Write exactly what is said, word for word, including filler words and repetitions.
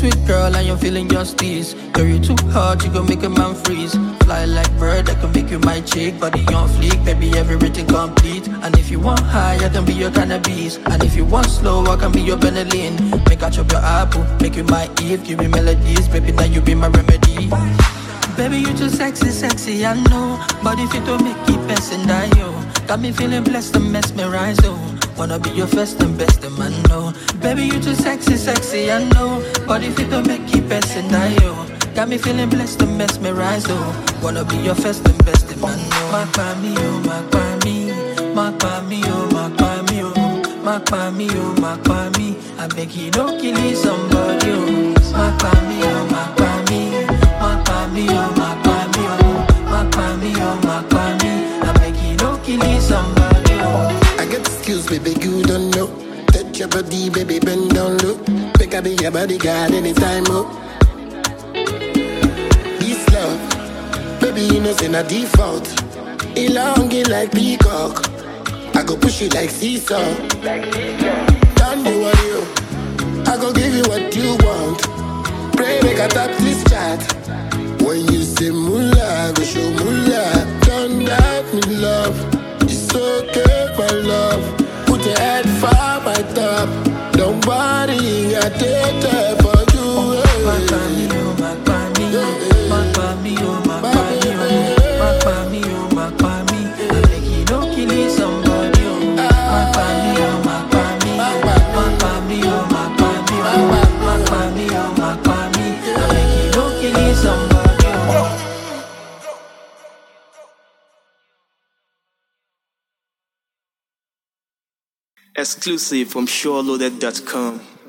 sweet girl and you're feeling justice. Girl, you too hard, you gon' make a man freeze. Fly like bird, I can make you my chick. Body on fleek, baby, everything complete. And if you want high, I can be your cannabis. And if you want slow, I can be your Benylin. Make I chop your apple, make you my Eve. Give me melodies, baby, now you be my remedy. Baby, you too sexy, sexy, I know. Body fit to make it best and die, yo. Got me feeling blessed and mesmerized, oh. Wanna be your first and best, and man, no. Baby, you too sexy, sexy, I know. Body fit to make it best and die, yo. Got me feeling blessed and mesmerized, oh. Wanna be your first and best, and man, no. Mark by me, oh, mark by me. Mark by me, oh, mark by me, oh. Mark by me, oh, mark by me. I beg you, don't kill somebody, oh. Mark by me, oh, mark by me. Mark by me, oh, mark by me, oh. Mark by me, oh, mark by me. I beg you, don't kill somebody, oh. I get skills, baby, you don't know. Touch your body, baby, bend down low. Make I be your bodyguard anytime, oh. This love, baby, you know, say not default. Elongate like peacock. I go push it like seesaw. Don't do what you. I go give you what you want. Pray make I tap this chat. When you say moolah, I go show moolah. Don't doubt me, love. It's okay, my love. Put your head far by top. Don't worry, I take care for you. Mark by me, oh, mark by me. Mark by me, oh, mark by me. Mark by me, oh, mark by me. I beg you, don't kill somebody, oh. Mark by me, oh, mark by me. Mark by me, oh, mark by me. Mark by me, oh, mark by me. I beg you, don't kill somebody, oh. Exclusive from SureLoaded dot com.